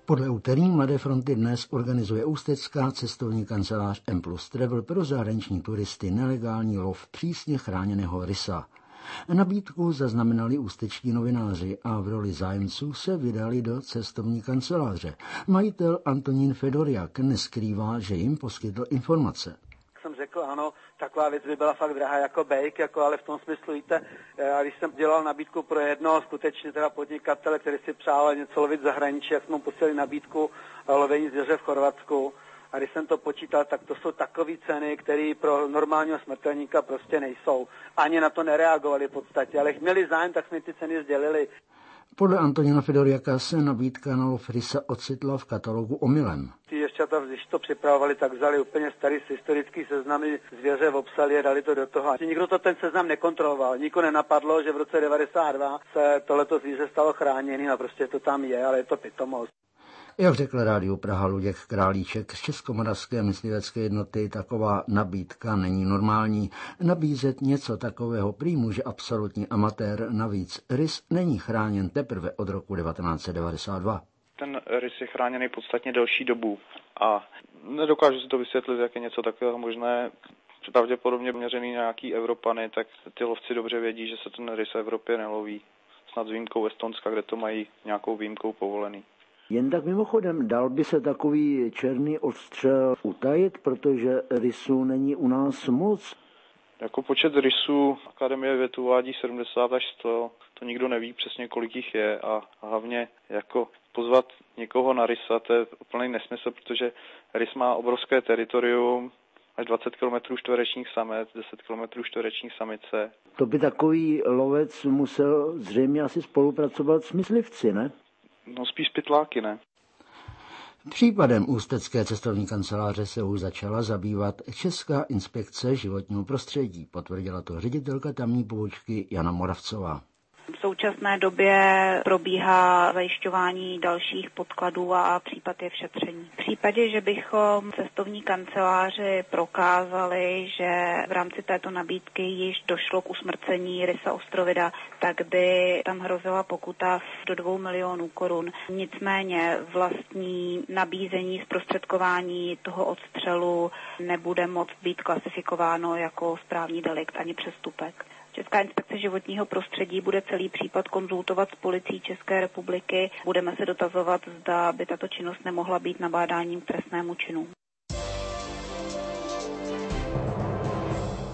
Podle úterý Mladé fronty dnes organizuje ústecká cestovní kancelář M+ Travel pro zahraniční turisty nelegální lov přísně chráněného rysa. Nabídku zaznamenali ústečtí novináři a v roli zájemců se vydali do cestovní kanceláře. Majitel Antonín Fedoriak neskrývá, že jim poskytl informace. Jsem řekl, ano, taková věc by byla fakt drahá jako bejk, ale v tom smyslu, víte, já když jsem dělal nabídku pro jednoho skutečně teda podnikatele, který si přál něco lovit v zahraničí, jak jsme mu posílali nabídku lovení zvěře v Chorvatsku. A když jsem to počítal, tak to jsou takové ceny, které pro normálního smrtelníka prostě nejsou. Ani na to nereagovali v podstatě, ale měli zájem, tak jsme ty ceny sdělili. Podle Antonína Fedoriaka se nabídka na lov rysa ocitla v katalogu omylem. Ty ješťata, když to připravovali, tak vzali úplně starý historický seznamy zvěře, obsali a dali to do toho. Nikdo to ten seznam nekontroloval, nikoho nenapadlo, že v roce 92 se tohleto zvíře stalo chráněným a prostě to tam je, ale je to pitomost. Jak řekl Rádiu Praha Luděk Králíček z Českomoravské myslivecké jednoty, taková nabídka není normální. Nabízet něco takového prý může absolutní amatér, navíc rys není chráněn teprve od roku 1992. Ten rys je chráněný podstatně delší dobu a nedokážu si to vysvětlit, jak je něco takového možné. Pravděpodobně měřený na nějaký Evropany, tak ty lovci dobře vědí, že se ten rys v Evropě neloví. Snad s výjimkou Estonska, kde to mají nějakou výjimkou povolený. Jen tak mimochodem, dal by se takový černý odstřel utajit, protože rysů není u nás moc? Jako počet rysů Akademie věd uvádí 70 až 100, to nikdo neví přesně, kolik jich je a hlavně jako pozvat někoho na rysa, to je úplný nesmysl, protože rys má obrovské teritorium, až 20 km čtverečních samec, 10 km čtverečních samice. To by takový lovec musel zřejmě asi spolupracovat s myslivci, ne? No spíš pytláky, ne? Případem ústecké cestovní kanceláře se už začala zabývat Česká inspekce životního prostředí, potvrdila to ředitelka tamní pobočky Jana Moravcová. V současné době probíhá zajišťování dalších podkladů a případ je v šetření. V případě, že bychom cestovní kanceláři prokázali, že v rámci této nabídky již došlo k usmrcení rysa ostrovida, tak by tam hrozila pokuta do 2 milionů korun. Nicméně vlastní nabízení, zprostředkování toho odstřelu nebude moct být klasifikováno jako správní delikt ani přestupek. Česká inspekce životního prostředí bude celý případ konzultovat s policií České republiky. Budeme se dotazovat, zda by tato činnost nemohla být nabádáním k trestnému činu.